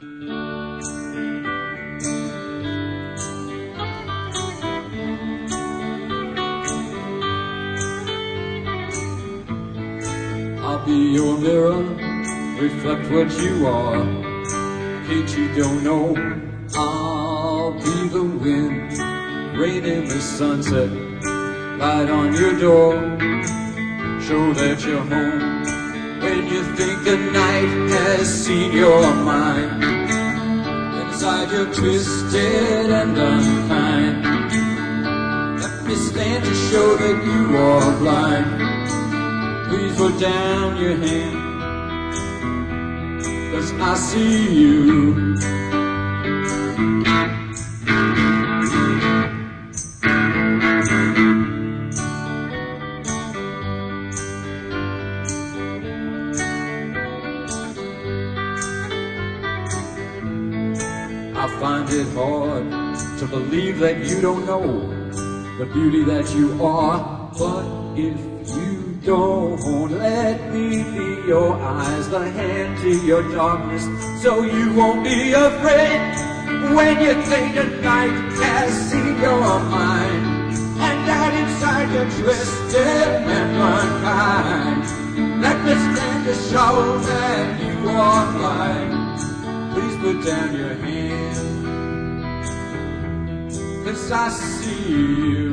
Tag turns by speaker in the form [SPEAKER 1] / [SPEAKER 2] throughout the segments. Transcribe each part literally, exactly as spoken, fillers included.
[SPEAKER 1] I'll be your mirror, reflect what you are. In case you don't know, I'll be the wind, rain in the sunset, light on your door, show that you're home when you think the night has seen your mind. Inside you're twisted and unkind. Let me stand to show that you are blind. Please put down your hand, 'cause I see you. I find it hard to believe that you don't know the beauty that you are. But if you don't, let me be your eyes, the hand to your darkness, so you won't be afraid when you think the night has seen your mind, and that inside you're twisted and unkind. Let me stand to show that you are blind. Please put down your hand, 'cause I see you.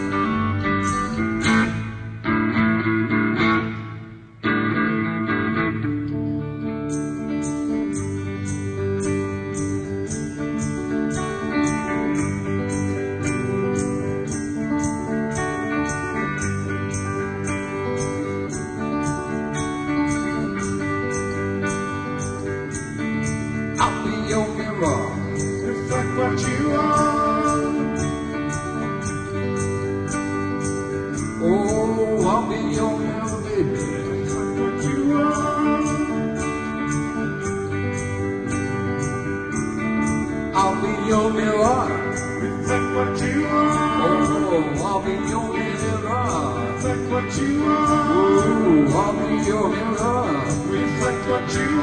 [SPEAKER 1] I'll be your mirror, reflect what you are. Oh, I'll be your mirror, baby, reflect what you are. I'll be your mirror, reflect what you are. Oh, I'll be your mirror, reflect what you are. Oh, I'll be your mirror, reflect what you are.